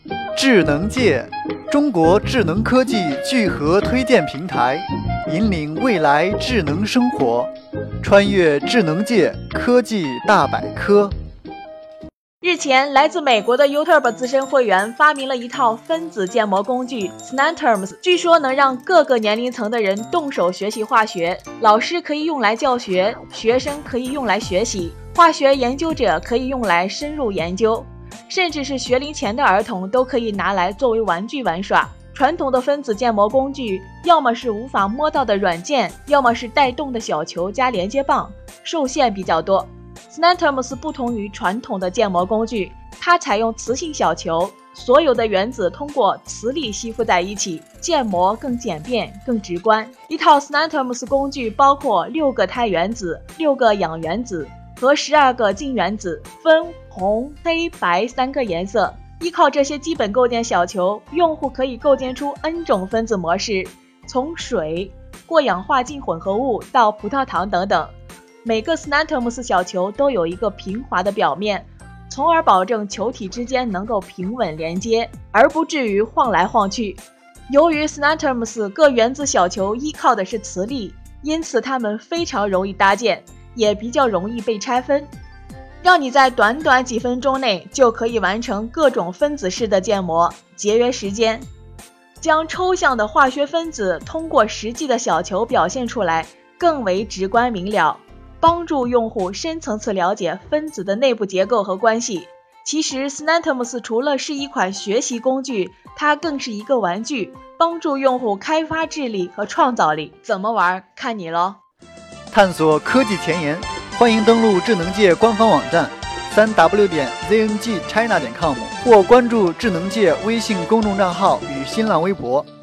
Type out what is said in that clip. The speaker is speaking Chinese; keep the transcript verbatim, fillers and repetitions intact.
智能界，中国智能科技聚合推荐平台，引领未来智能生活，穿越智能界科技大百科。 日前，来自美国的 YouTube 资深会员发明了一套分子建模工具 Snanterms， 据说能让各个年龄层的人动手学习化学，老师可以用来教学，学生可以用来学习，化学研究者可以用来深入研究，甚至是学龄前的儿童都可以拿来作为玩具玩耍。传统的分子建模工具要么是无法摸到的软件，要么是带动的小球加连接棒，受限比较多。Snanterms 不同于传统的建模工具，它采用磁性小球，所有的原子通过磁力吸附在一起，建模更简便更直观。一套 Snanterms 工具包括六个钛原子、六个氧原子和十二个净原子，分红、黑、白三个颜色。依靠这些基本构建小球，用户可以构建出 N 种分子模式，从水、过氧化净混合物到葡萄糖等等。每个 Snanterms 小球都有一个平滑的表面，从而保证球体之间能够平稳连接，而不至于晃来晃去。由于 Snanterms 各原子小球依靠的是磁力，因此它们非常容易搭建，也比较容易被拆分，让你在短短几分钟内就可以完成各种分子式的建模，节约时间。将抽象的化学分子通过实际的小球表现出来，更为直观明了，帮助用户深层次了解分子的内部结构和关系。其实 Snanterms 除了是一款学习工具，它更是一个玩具，帮助用户开发智力和创造力。怎么玩，看你咯。 探索科技前沿，欢迎登录智能界官方网站 三 w 点 z n g china 点 com 或关注智能界微信公众账号与新浪微博。